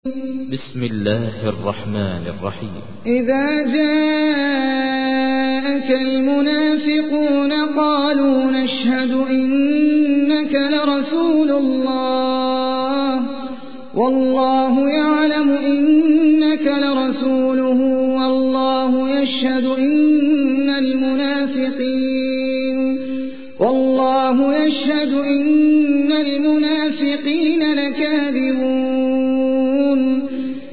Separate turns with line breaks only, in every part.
بسم الله الرحمن الرحيم.
إذا جاءك المنافقون قالوا نشهد إنك لرسول الله والله يعلم إنك لرسوله والله يشهد إن المنافقين لكاذبون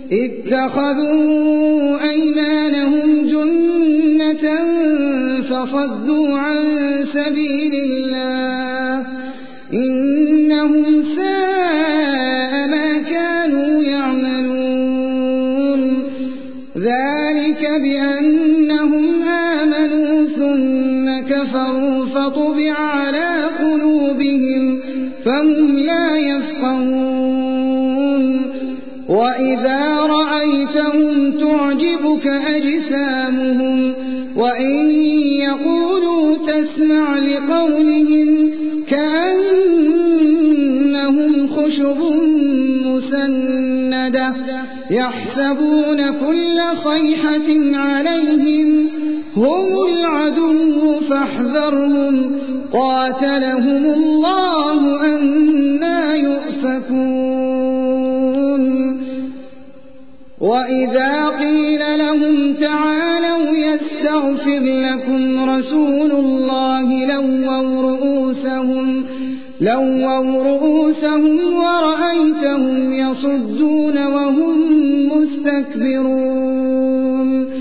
اتخذوا أيمانهم جنة فصدوا عن سبيل الله إنهم ساء ما كانوا يعملون ذلك بأنهم آمنوا ثم كفروا فطبع على قلوبهم فهم لا يفقهون وإذا رأيتهم تعجبك أجسامهم وإن يقولوا تسمع لقولهم كأنهم خشب مسندة يحسبون كل صيحة عليهم هم العدو فاحذرهم قاتلهم الله أنى يؤفكون وإذا قيل لهم تعالوا يستغفر لكم رسول الله لووا رؤوسهم ورأيتهم يصدون وهم مستكبرون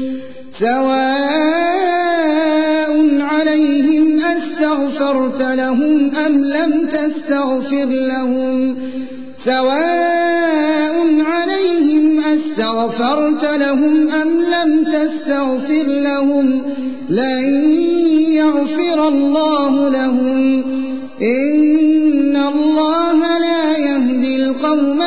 سواء عليهم أستغفرت لهم أم لم تستغفر لهم لن يغفر الله لهم إن الله لا يهدي القوم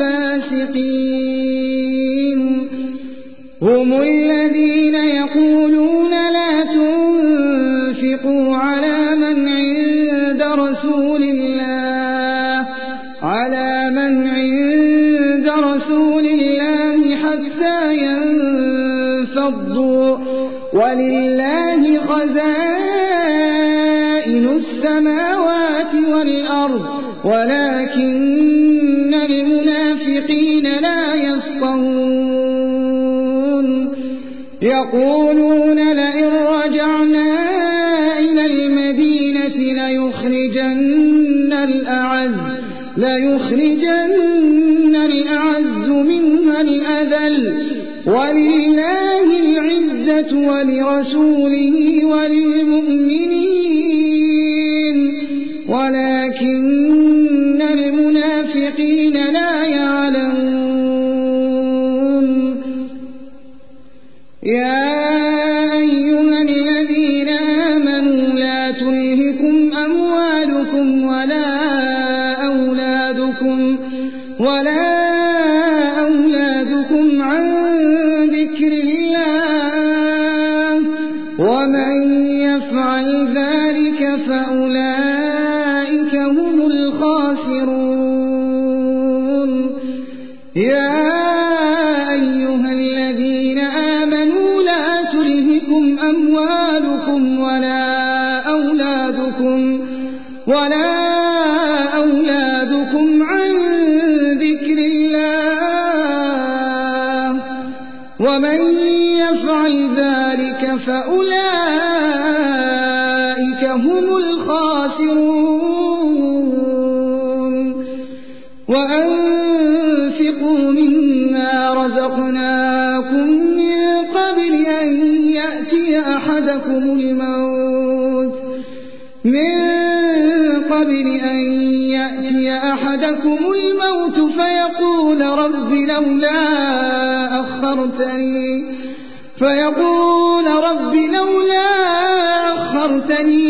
الفاسقين هم الذين يقولون لا تنفقوا على من عند رسول الله حتى ينفضوا ولله خزائن السماوات والأرض ولكن المنافقين لا يفقهون يقولون لئن رجعنا إلى المدينة ليخرجن الأعز منها الأذل ولله العزة ولرسوله وللمؤمنين ولكن المنافقين لا يعلمون يا أيها الذين آمنوا لا تلهكم أموالكم ولا أولادكم عن ذكر الله ومن يفعل ذلك فأولئك هم الخاسرون يا أيها الذين آمنوا لا تلهكم أموالكم ولا أولادكم عن ذكر الله ومن يفعل ذلك فأولئك هم الخاسرون وأنفقوا مما رزقناكم من قبل أن يأتي أحدكم الموت فيقول رب لولا أخرتني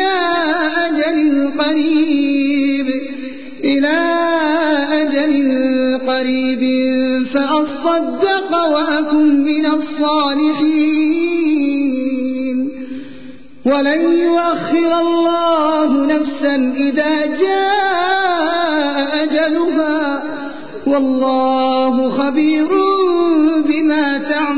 إلى أجل قريب فأصدق وأكن من الصالحين ولن يؤخر الله نفسا إذا جاء أجلها والله خبير بما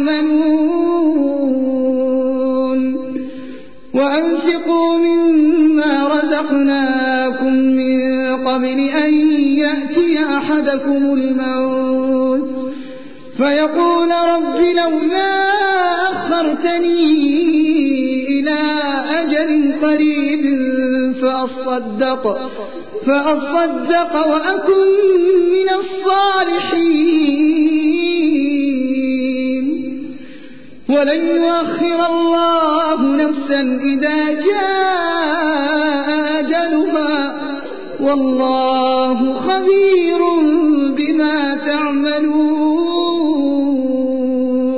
تعملون وأنفقوا مما رزقناكم من قبل أن يأتي أحدكم الموت فيقول رب لولا أخرتني إلى أجل قريب فأصدق وأكن من الصالحين ولن يؤخر الله نفسا إذا جاء أجلها والله خبير بما تعملون